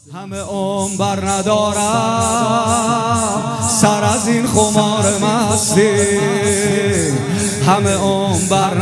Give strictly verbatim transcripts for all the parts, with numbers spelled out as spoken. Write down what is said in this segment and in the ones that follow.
همه عمر بر ندارم سر از این خمار مستی، همه عمر بر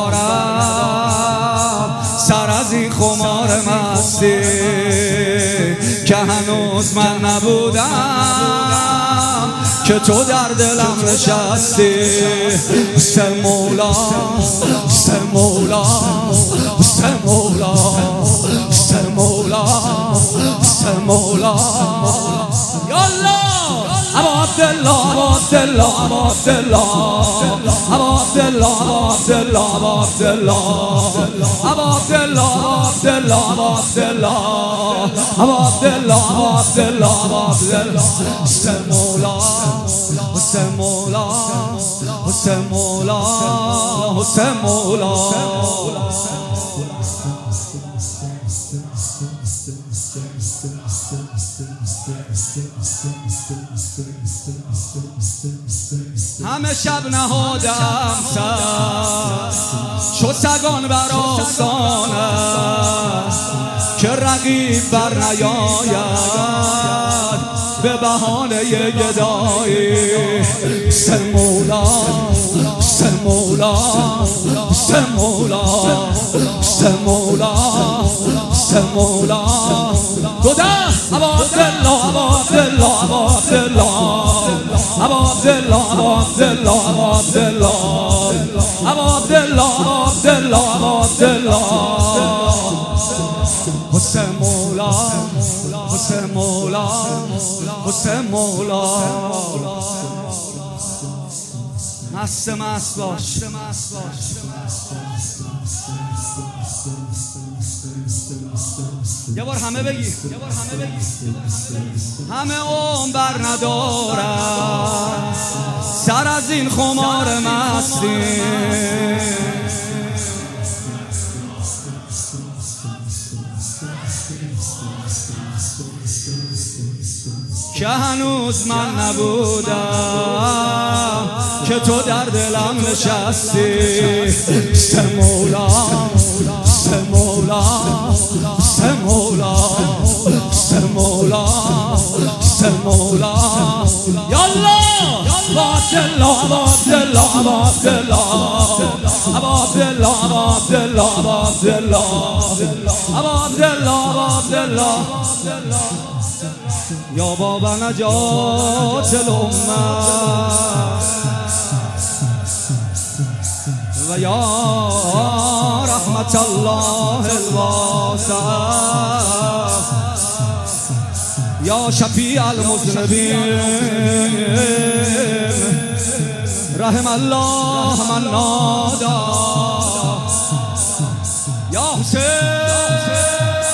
ندارم سر از این خمار مستی، که هنوز من نبودم که تو در دلم نشستی. سه مولا سه مولا سه مولا سه مولا سه مولا یالا ابا عبدالله ابا عبدالله ابا عبدالله ابا عبدالله ابا عبدالله ابا عبدالله ابا عبدالله ابا عبدالله ابا عبدالله ابا عبدالله سه مولا سه مولا سه مولا سه مولا همه شب نهادم سر چو سگان بر آستانه، که رقیب بر نیاید به بهانه گدایی. سه مولا سه مولا سه مولا سه مولا سه مولا گدا ابا عبدالله ابا عبدالله ابا عبدالله ابا عبدالله ابا عبدالله ابا عبدالله ابا عبدالله ابا عبدالله ابا عبدالله حسین مولا حسین مولا حسین مولا مست مست باش یه بار همه بگی همه عمر بر ندارم سر از این خمار مستی، که هنوز من نبودم که تو در دلم نشستی. سه مولا سه مولا سه مولا سه مولا سه مولا یالا ابا عبدالله ابا عبدالله ابا عبدالله ابا عبدالله ابا عبدالله ابا عبدالله ابا عبدالله یا بابا نجات الامه و یا رحمت الله الواسعه، یا شفیع المذنبین رحم الله من نادا، یا حسین